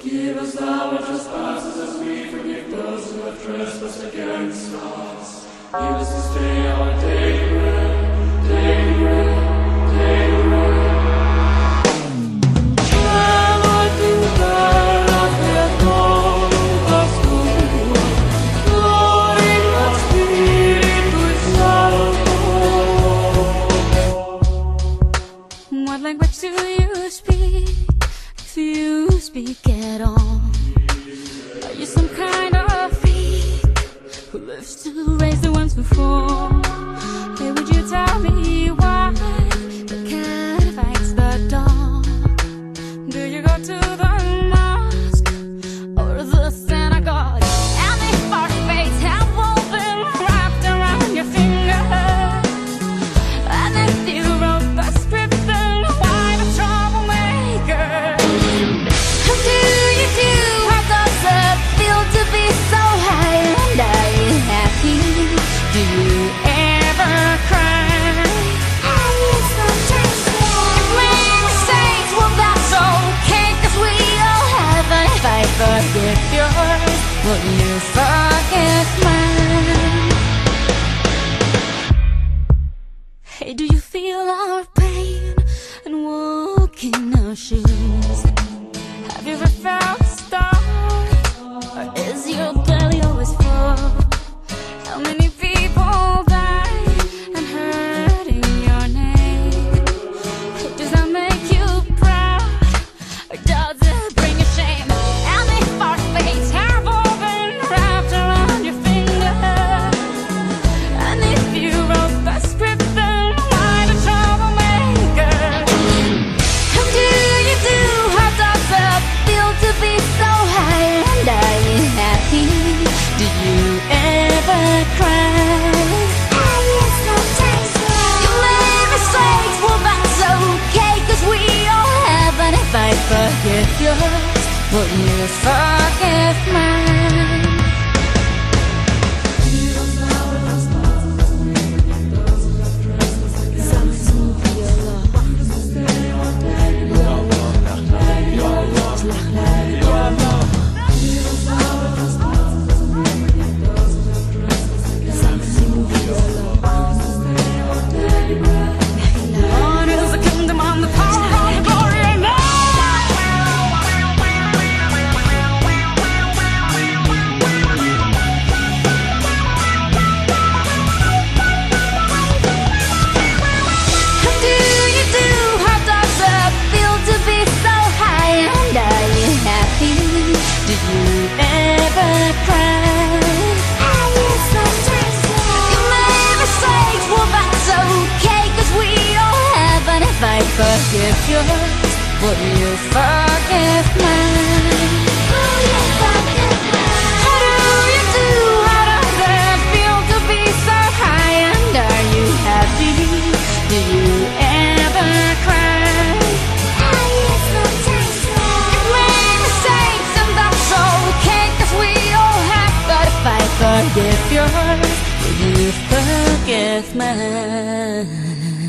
Forgive us our trespasses as we forgive those who have trespassed against us. Give us this day our daily bread, daily bread, daily bread. Llévate terras de todas tuas, gloria al Espíritu Santo. What language do you speak? Do you speak at all? Are you some kind of freak who lives to raise the ones who fall? Hey, would you tell me why the cat fights the dog? Do you go to the mosque or the synagogue? And if our fates have all been wrapped around your finger, and if you wrote the script, then why the troublemaker? How do you do? How does it feel to be so high? And are you happy? Do you ever cry? Are you sometimes sad? If we made mistakes, well that's okay, 'cause we all have. And if I forgive yours, will you forgive mine? Hey, do you feel our pain and walk in our shoes? Have you ever felt starved, or is your belly always full? How many people die and hurt in your name? Does that make you proud, or does it bring you shame? And if our fates have all been wrapped around your finger, and if you wrote the script, then why the troublemaker? How do you do? How does it feel to be so high? And are you happy? Do you ever cry? Are you sometimes sad? You made mistakes, well that's okay, 'cause we all have. And if I forgive yours, will you forgive mine? Lord is the kingdom and the power and the glory and How do you do? How does it feel to be so high? And are you happy? Do you ever cry? Are you sometimes sad? You made mistakes, well that's okay, 'cause we all have. And if I forgive yours, will you forgive mine? Will you forgive mine? How do you do? How does it feel to be so high? And are you happy? Do you ever cry? Are you sometimes sad? You made mistakes and that's okay, 'cause we all have. But if I forgive yours, will you forgive mine?